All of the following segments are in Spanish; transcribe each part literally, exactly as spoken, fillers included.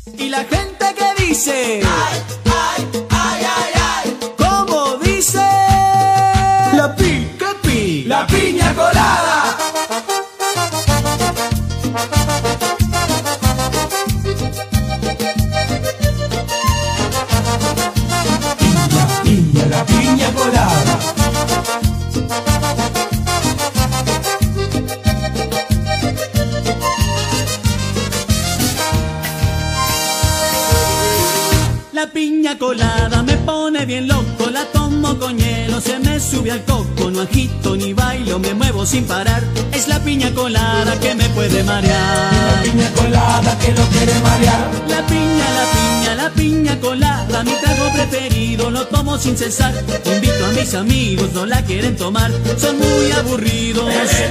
Y la gente que dice ay, ay, ay, ay, ay. ¿Cómo dice? La pi, ¿Qué pi? la piña colada. Piña, piña, la piña colada. La piña colada me pone bien loco, la tomo con hielo, se me sube al coco, no agito ni bailo, me muevo sin parar, es la piña colada que me puede marear. La piña colada que lo quiere marear. La piña, la piña, la piña colada, mi trago preferido, lo tomo sin cesar, invito a mis amigos, no la quieren tomar, son muy aburridos,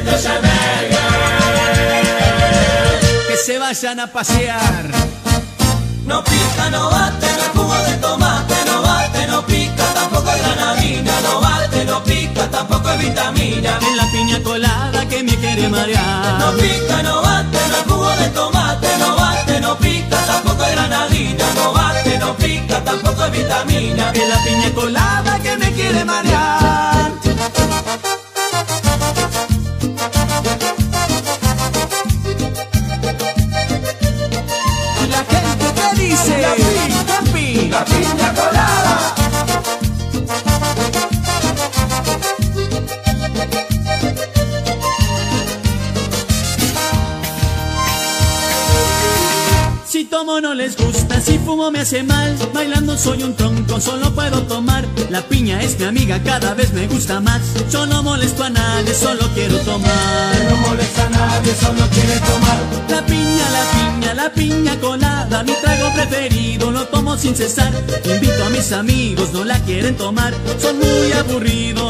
que se vayan a pasear. No pica, no bate, no es jugo de tomate, no bate, no pica, tampoco es granadina, no bate, no pica, tampoco es vitamina. Es la piña colada que me quiere marear. No pica, no bate, no es jugo de tomate, no bate, no pica, tampoco es granadina, no bate, no pica, tampoco es vitamina. Es la piña colada que me quiere marear. La gente que dice La pi, pi, la piña colada. si tomo no les gusta, si fumo me hace mal, bailando soy un tronco, solo puedo tomar. La piña es mi amiga, cada vez me gusta más. Yo no molesto a nadie, solo quiero tomar. No molesta a nadie, solo quiere tomar. La piña, la piña, la piña colada, mi trago preferido, lo tomo sin cesar. Invito a mis amigos, no la quieren tomar, son muy aburridos,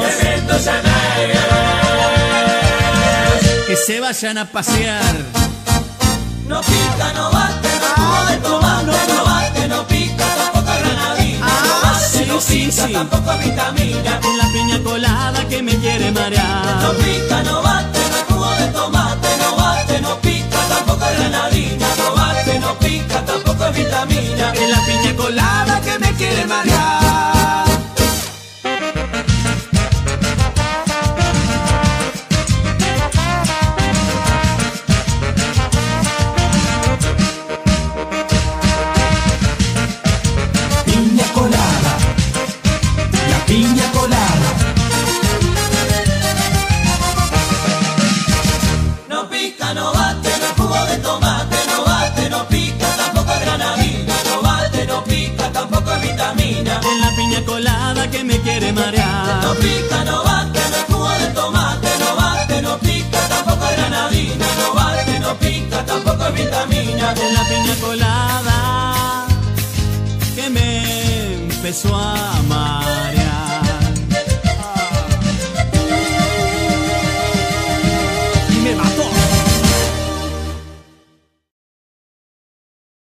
que se vayan a pasear. No pica, no bate, no es jugo de tomate, no bate, no pica, tampoco es granadina, no bate, no sí, pica, sí. tampoco es vitamina. Es la piña colada que me quiere No marear. pica, no bate, no es jugo de tomate, no bate, no pica, tampoco es granadina, no bate, no pica, tampoco es vitamina. Es la piña colada que me quiere marear. Piña colada, la piña colada. No pica, no bate, no es jugo de tomate, no bate, no pica, tampoco es granadina, no bate, no pica, tampoco es vitamina. Es la piña colada que me quiere marear. No pica, no bate, no es jugo de tomate, no bate, no pica, tampoco es granadina, no bate, no pica, tampoco es vitamina. Es la piña colada que me empezó a marear.